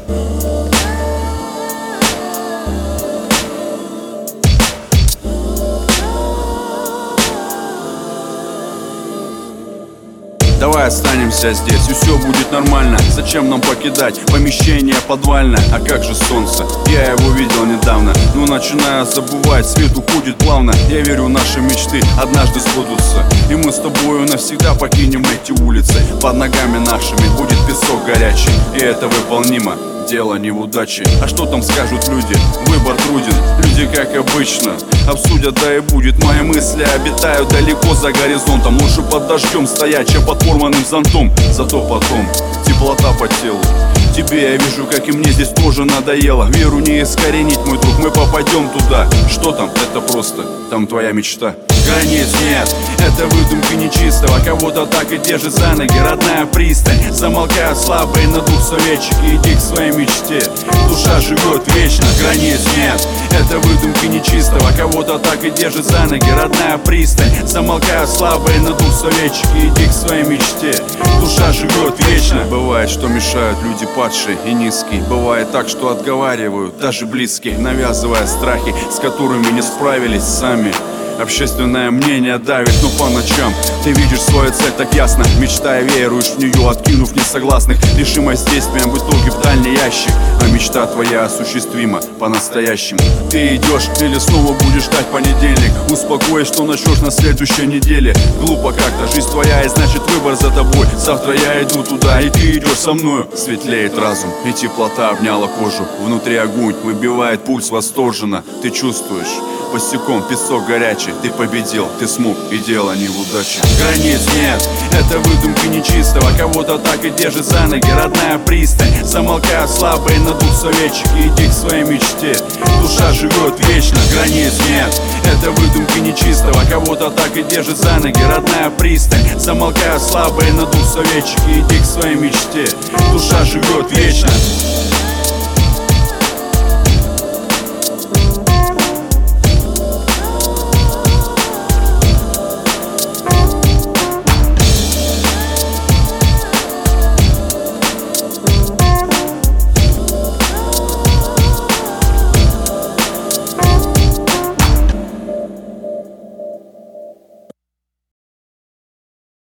Давай останемся здесь, и все будет нормально. Зачем нам покидать помещение подвальное? А как же солнце? Я его видел недавно, но начинаю забывать, свет уходит плавно. Я верю, наши мечты однажды сбудутся, и мы с тобою навсегда покинем эти улицы. Под ногами нашими будет песок горячий, и это выполнимо. Дело не в удаче. А что там скажут люди? Выбор труден. Люди, как обычно, обсудят, да и будет. Мои мысли обитают далеко за горизонтом. Лучше под дождем стоять, чем под порванным зонтом. Зато потом теплота по телу. Тебе я вижу, как и мне здесь тоже надоело. Веру не искоренить, мой друг, мы попадем туда. Что там? Это просто, там твоя мечта. Границ нет, это выдумки нечистого. Кого-то так и держит за ноги родная пристань. Замолкают слабые, надув советчики, иди к своей мечте. Душа живет вечно, границ нет, это выдумки нечистого. Кого-то так и держит за ноги родная пристань. Замолкают слабые, надув советчики, иди к своей мечте. Душа живет вечно. Бывает, что мешают люди падшие и низкие. Бывает так, что отговаривают даже близкие, навязывая страхи, с которыми не справились сами. Общественное мнение давит, но по ночам ты видишь свою цель так ясно. Мечтая, веруешь в нее, откинув несогласных. Решимость действием в итоге в дальний ящик. А мечта твоя осуществима по-настоящему. Ты идешь или снова будешь ждать понедельник? Успокоишь, что начнешь на следующей неделе. Глупо как-то, жизнь твоя, и значит выбор за тобой. Завтра я иду туда, и ты идешь со мною. Светлеет разум, и теплота обняла кожу. Внутри огонь выбивает пульс восторженно. Ты чувствуешь босиком песок горячий. Ты победил, ты смог, и дело не в удаче. Границ нет, это выдумки нечистого. Кого-то так и держит за ноги родная пристань. Замолкают слабые, надув советчики, иди к своей мечте. Душа живет вечно, границ нет, это выдумки нечистого. Кого-то так и держит за ноги родная пристань. Замолкают слабые, надув советчики, иди к своей мечте. Душа живет вечно.